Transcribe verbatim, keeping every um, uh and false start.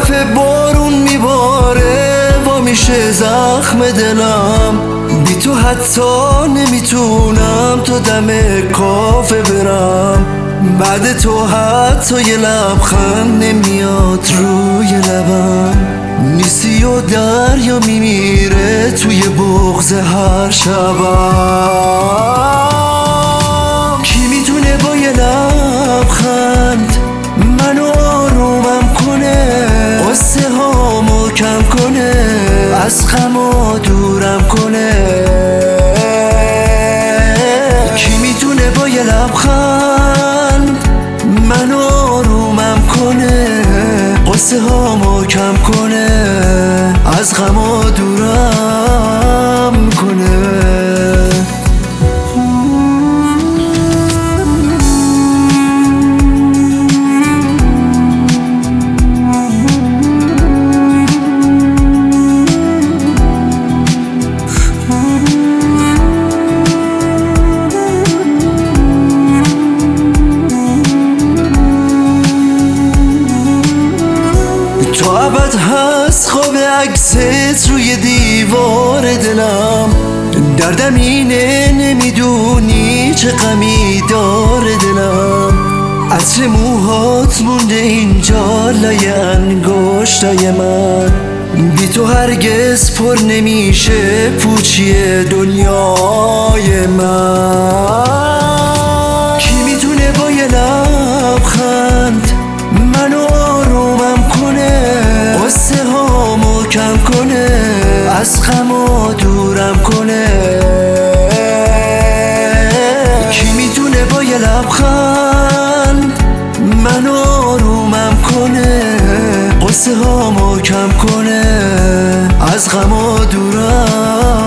دفعه بارون میباره وا میشه زخم دلم، بی تو حتی نمیتونم تا دم کافه برم. بعد تو حتی یه لبخند نمیاد روی لبم، نیستی و دریا میمیره توی بغض هر شبم. کی میتونه با یه لبخند منو آرومم کنه، قصه هامو کم کنه، از غمو دورم کنه؟ کی میتونه با یه لبخند منو آرومم کنه، قصه هامو کم کنه، از غمو دورم کنه؟ تو ابد هست خواب عکست روی دیوار دلم، دردم اینه نمیدونی چه غمی داره دلم. از چه موهات مونده اینجا لای انگشتای من، بی تو هرگز پر نمیشه پوچی دنیای من. کی میتونه با یه لبخند منو آرومم کنه، قصه هامو کم کنه، از غمو دورم کنه؟ کی میتونه با یه لبخند منو آرومم کنه، قصه هامو کم کنه، از غمو دورم